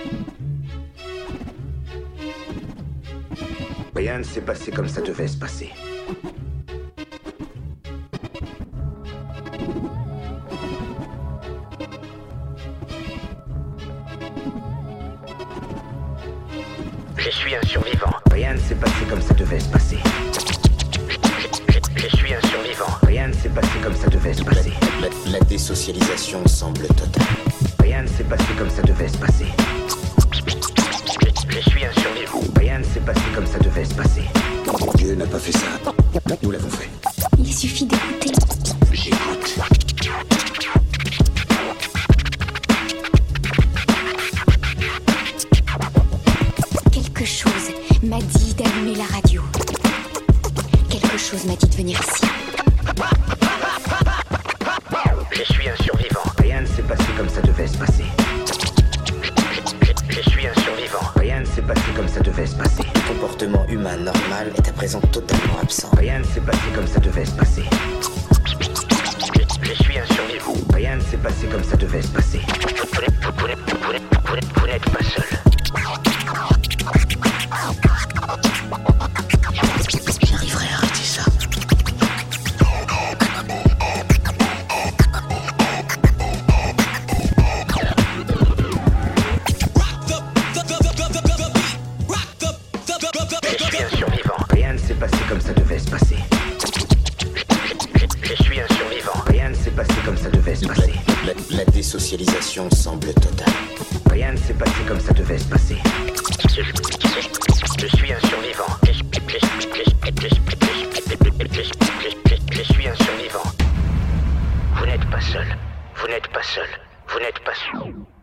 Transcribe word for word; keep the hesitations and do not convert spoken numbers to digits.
Rien ne s'est passé comme ça devait se passer. Je suis un survivant. Rien ne s'est passé comme ça devait se passer. Je, je- je suis un survivant. Rien ne s'est passé comme ça devait se passer. La, la désocialisation semble totale. Rien ne s'est passé comme ça devait se passer. Je, je suis un survivant. Rien ne s'est passé comme ça devait se passer. Dieu n'a pas fait ça. Nous l'avons fait. Il suffit d'écouter. J'écoute. Quelque chose m'a dit d'allumer la radio. Quelque chose m'a dit de venir ici. Je suis un survivant. Rien ne s'est passé comme ça devait se passer. Je, je suis un survivant. Rien ne s'est passé comme ça devait se passer. Le comportement humain normal est à présent totalement absent. Rien ne s'est passé comme ça devait se passer. Je, je suis un survivant. Rien ne s'est passé comme ça devait se passer. Vous n'êtes, vous n'êtes, vous n'êtes, vous n'êtes, vous n'êtes pas seul. J'arriverai à arrêter ça. Je suis un survivant. Rien ne s'est passé comme ça devait se passer. Je, je suis un survivant. Rien ne s'est passé comme ça devait se passer. La, la désocialisation semble totale. Rien ne s'est passé comme ça devait se passer. Je, je- je suis un survivant. Je, je- je- je- je- je- je- je suis un survivant. Vous n'êtes pas seul. Vous n'êtes pas seul. Vous n'êtes pas seul.